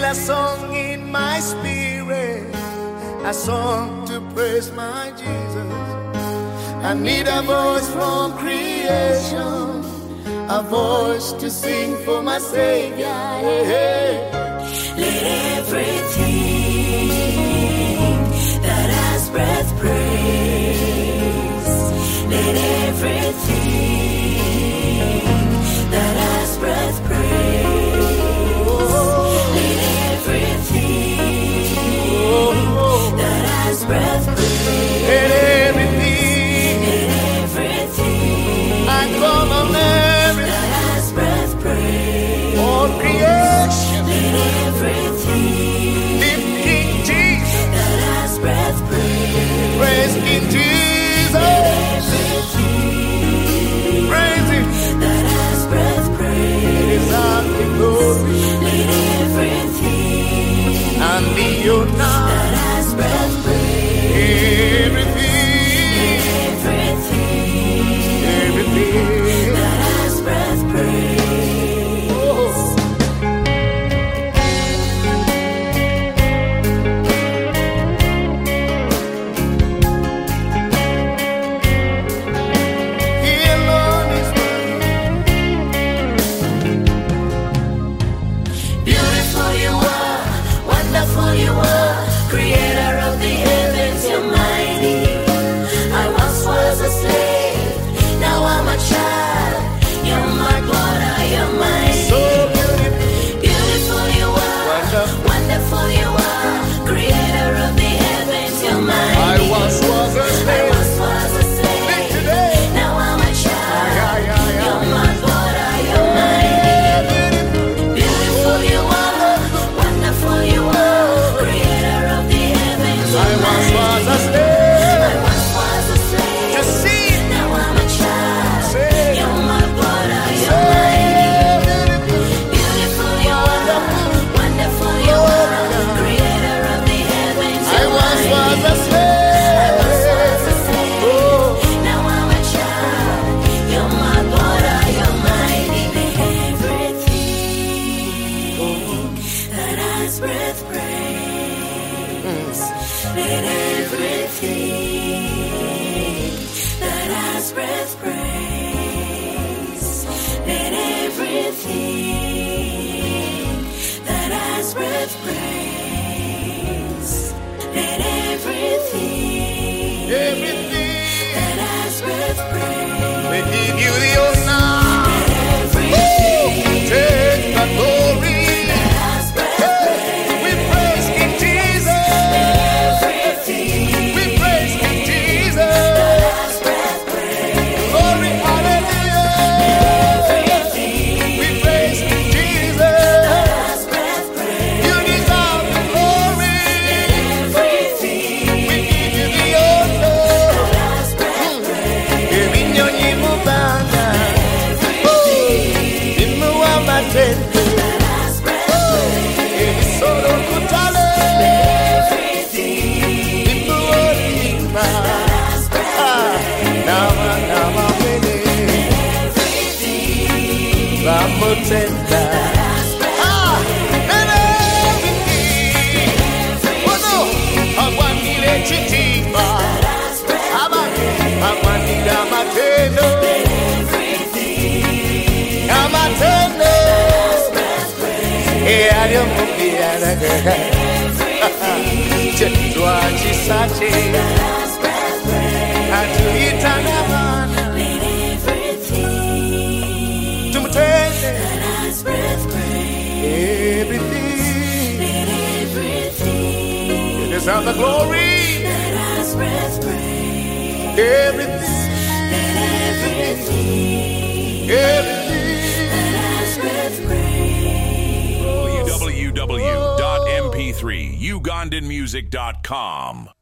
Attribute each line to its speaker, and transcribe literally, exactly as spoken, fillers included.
Speaker 1: a song in my spirit, a song to praise my Jesus. I need a voice from creation, a voice to sing for my Savior. Hey, hey.
Speaker 2: Let everything that has breath praise. Let everything that has breath praise. Let everything that has breath praise.
Speaker 1: Let everything,
Speaker 2: Let everything
Speaker 1: I call on everything,
Speaker 2: that has breath praise.
Speaker 1: all creation,
Speaker 2: Let everything
Speaker 1: lift King Jesus,
Speaker 2: that has breath praise.
Speaker 1: praise King Jesus,
Speaker 2: Everything
Speaker 1: praise Him,
Speaker 2: that has breath praise.
Speaker 1: it is our glory,
Speaker 2: Let everything
Speaker 1: and the honor,
Speaker 2: that has breath praise.
Speaker 1: everything,
Speaker 2: Everything
Speaker 1: everything,
Speaker 2: that has breath praise.
Speaker 1: oh. He alone is worthy.
Speaker 2: Beautiful you are, wonderful you are, creator of the heavens, you're mighty. I once was a slave, now I'm a child. You're my God, you're mighty.
Speaker 1: So beautiful,
Speaker 2: Beautiful you are,
Speaker 1: wonderful.
Speaker 2: wonderful you are, creator of the heavens, you're mighty.
Speaker 1: I once was a
Speaker 2: I
Speaker 1: slave,
Speaker 2: once was a slave,
Speaker 1: live today.
Speaker 2: now I'm a child.
Speaker 1: Yeah, yeah, yeah.
Speaker 2: You're my God, you're mighty. Beautiful you are, wonderful you are, creator of the heavens,
Speaker 1: I
Speaker 2: you're
Speaker 1: once
Speaker 2: mighty.
Speaker 1: was a
Speaker 2: I
Speaker 1: slave,
Speaker 2: once was a slave,
Speaker 1: to see,
Speaker 2: now I'm a child.
Speaker 1: say,
Speaker 2: You're my God, you're
Speaker 1: say,
Speaker 2: mighty.
Speaker 1: beautiful.
Speaker 2: Beautiful you are, wonderful you are, creator of the heavens,
Speaker 1: I
Speaker 2: you're
Speaker 1: once
Speaker 2: mighty.
Speaker 1: was a
Speaker 2: I once was a
Speaker 1: slave,
Speaker 2: slave,
Speaker 1: oh,
Speaker 2: now I'm a child. You're my God, you're mighty. Everything that has breath praise. Let everything that has breath praise. Let everything that has breath praise. Let everything
Speaker 1: everything.
Speaker 2: that has breath praise.
Speaker 1: We give you the honor,
Speaker 2: Everything
Speaker 1: take the glory.
Speaker 2: that has breath praise.
Speaker 1: We praise King Jesus,
Speaker 2: Everything
Speaker 1: we praise King Jesus.
Speaker 2: that has breath praise.
Speaker 1: Glory, hallelujah. We praise King Jesus.
Speaker 2: Has breath praise.
Speaker 1: You deserve the glory.
Speaker 2: Everything
Speaker 1: We give you the honor.
Speaker 2: has breath praise.
Speaker 1: Ebinyonyi mubanga, imuwa matende,
Speaker 2: Has breath praise.
Speaker 1: ebisolo kutale,
Speaker 2: Everything
Speaker 1: imuwa olimba.
Speaker 2: has breath
Speaker 1: Ah, nama nama mene,
Speaker 2: Everything
Speaker 1: bamutenda.
Speaker 2: has breath
Speaker 1: Ah, and everything. Wano, agwanire chitimba,
Speaker 2: has breath
Speaker 1: abanye, agwanire amatendo, amatendo. Eh, aliyomupira na gaga. Twachisache,
Speaker 2: has breath praise.
Speaker 1: atuita na mana,
Speaker 2: Let everything
Speaker 1: tumutende.
Speaker 2: has breath praise.
Speaker 1: Everything,
Speaker 2: Let everything
Speaker 1: it is of the glory.
Speaker 2: that has breath praise.
Speaker 1: Everything,
Speaker 2: Everything
Speaker 1: everything.
Speaker 2: that has breath praise.
Speaker 3: w w w dot m p three ugandan music dot com